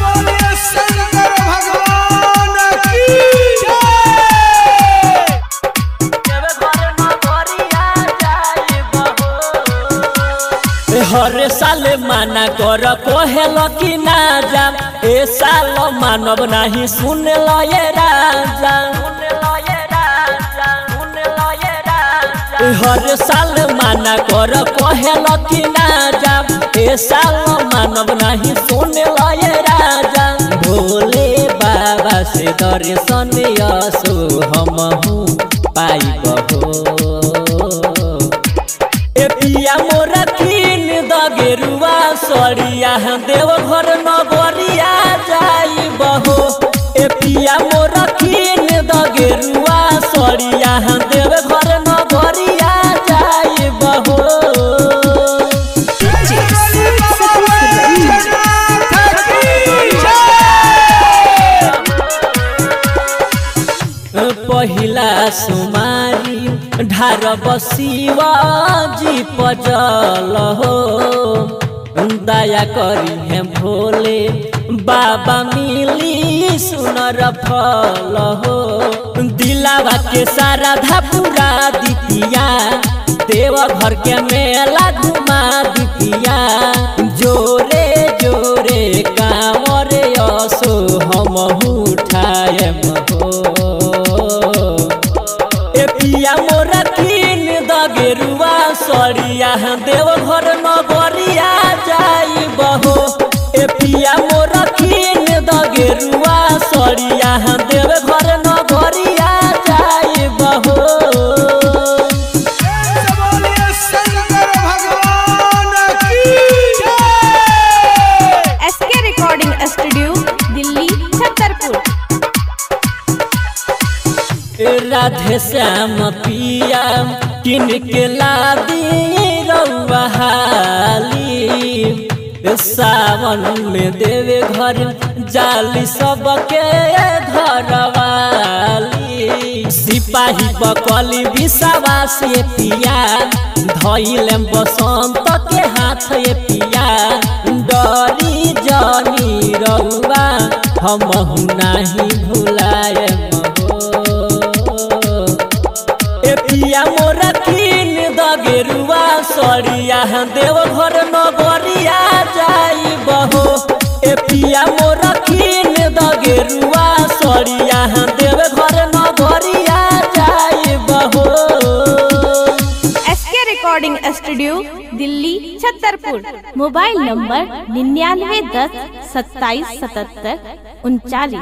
बोलिए शंकर भगवान की हर साल माना कर कहल कि ना जा ए साल मानव नहीं सुन लो ये राजा। हर साल माना कर कहल कि ना जा ए साल मानव नहीं सुन लो ये राजा। भोले बाबा से दर्शन यसो हमहु पाइबहो। ए पिया मोरा तीन दगेरुआ सड़िया देवघर नगरिया जाइबहो। ए पिया मोरा तीन दगेरुआ सड़िया देवघर नगरिया जाइबहो। पहिला सुमारी ढार शिवाजी पजल हो। दया करी है भोले बाबा मिली सुनर फल हो। दिलावा के सारा धापुरा दितिया देवघर के मेला घुमा दितिया। जोरे जोरे कांवर यसो हमहु उठाएम हो। ए पिया मोरा तीन दगेरुआ सड़िया देवघर नगरिया जाइबहो। ए पिया मोरा तीन दगेरुआ सड़िया देवघर नगरिया जाइबहो। बोलिए शंकर भगवान की SK recording studio Delhi Chhatarpur. Radhe Shyam पिया किन के लादी रउआ हाली। सावन में देवे घर जाली सबके घरवाली। सिपाही बकली विश्वास ये पिया धइले बसंत के हाथ ये पिया। डरी जानी रउआ हमहु नहीं भुलाए। ए पिया मोरा तीन दगेरुआ सड़िया देवघर नगरिया जाइबहो। ए पिया मोरा तीन दगेरुआ सड़िया देवघर नगरिया जाइबहो। SK recording studio Delhi Chhatarpur. Mobile number 9910 2777 39।